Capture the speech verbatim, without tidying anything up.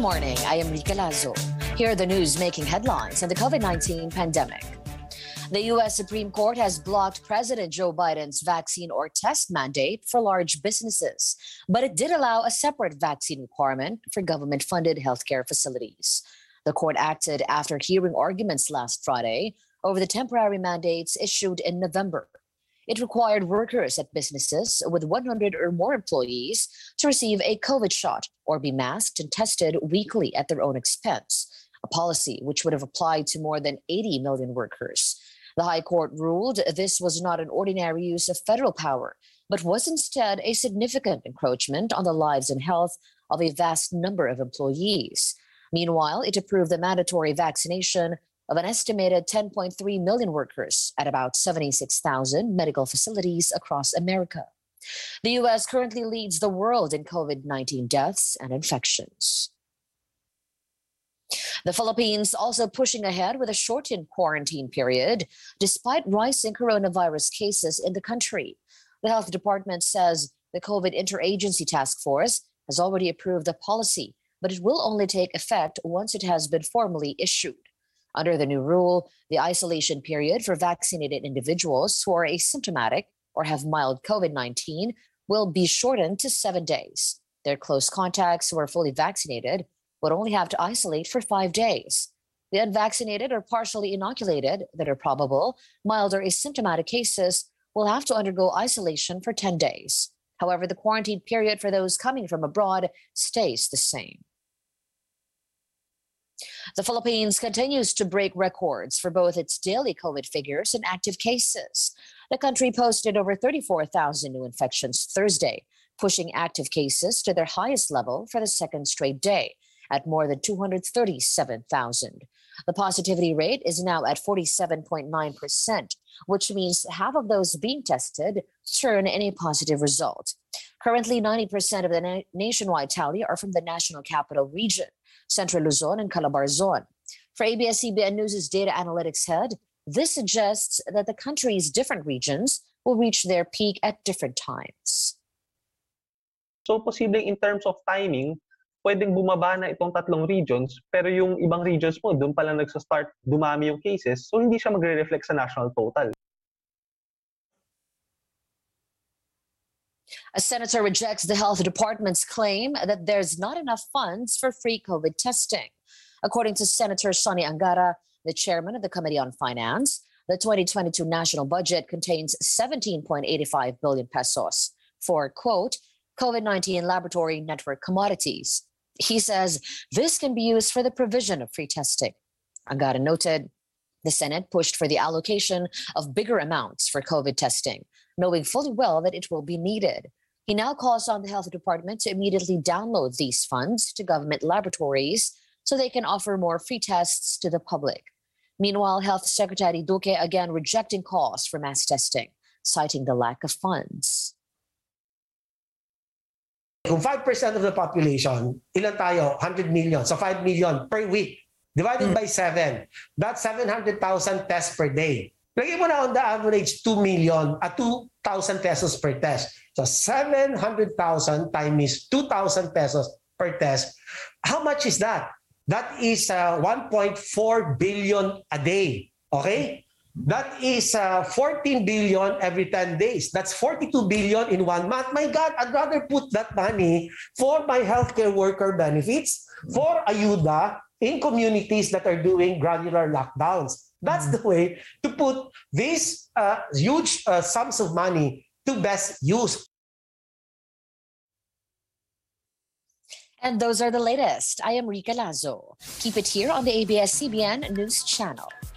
morning. I am Rica Lazo. Here are the news making headlines on the COVID nineteen pandemic. The U S Supreme Court has blocked President Joe Biden's vaccine or test mandate for large businesses, but it did allow a separate vaccine requirement for government-funded healthcare facilities. The court acted after hearing arguments last Friday over the temporary mandates issued in November. It required workers at businesses with one hundred or more employees to receive a COVID shot or be masked and tested weekly at their own expense, a policy which would have applied to more than eighty million workers. The High Court ruled this was not an ordinary use of federal power, but was instead a significant encroachment on the lives and health of a vast number of employees. Meanwhile, it approved the mandatory vaccination of an estimated ten point three million workers at about seventy-six thousand medical facilities across America. The U S currently leads the world in COVID nineteen deaths and infections. The Philippines also pushing ahead with a shortened quarantine period despite rising coronavirus cases in the country. The health department says the COVID Interagency Task Force has already approved the policy, but it will only take effect once it has been formally issued. Under the new rule, the isolation period for vaccinated individuals who are asymptomatic or have mild COVID nineteen will be shortened to seven days. Their close contacts who are fully vaccinated would only have to isolate for five days. The unvaccinated or partially inoculated that are probable, mild or asymptomatic cases will have to undergo isolation for ten days. However, the quarantine period for those coming from abroad stays the same. The Philippines continues to break records for both its daily COVID figures and active cases. The country posted over thirty-four thousand new infections Thursday, pushing active cases to their highest level for the second straight day at more than two hundred thirty-seven thousand. The positivity rate is now at forty-seven point nine percent, which means half of those being tested turn in a positive result. Currently, ninety percent of the na- nationwide tally are from the National Capital Region, Central Luzon, and Calabarzon. For A B S C B N News' data analytics head, this suggests that the country's different regions will reach their peak at different times. So, posibleng in terms of timing, pwedeng bumaba na itong tatlong regions, pero yung ibang regions mo, doon pala nagsa-start dumami yung cases, so hindi siya magre-reflect sa national total. A senator rejects the health department's claim that there's not enough funds for free COVID testing. According to Senator Sonny Angara, the chairman of the Committee on Finance, the twenty twenty-two national budget contains seventeen point eight five billion pesos for, quote, COVID nineteen laboratory network commodities. He says this can be used for the provision of free testing. Angara noted the Senate pushed for the allocation of bigger amounts for COVID testing, knowing fully well that it will be needed. He now calls on the health department to immediately download these funds to government laboratories so they can offer more free tests to the public. Meanwhile, Health Secretary Duque again rejecting calls for mass testing, citing the lack of funds. Kung five percent of the population, ilan tayo? one hundred million. So five million per week. Divided mm. by seven. That's seven hundred thousand tests per day. Lagyan mo na on the average two million at two thousand pesos per test. So seven hundred thousand times two thousand pesos per test. How much is that? That is uh, one point four billion a day. Okay? That is uh, fourteen billion every ten days. That's forty-two billion in one month. My God, I'd rather put that money for my healthcare worker benefits, for ayuda in communities that are doing granular lockdowns. That's the way to put these uh, huge uh, sums of money to best use. And those are the latest. I am Rica Lazo. Keep it here on the A B S C B N News Channel.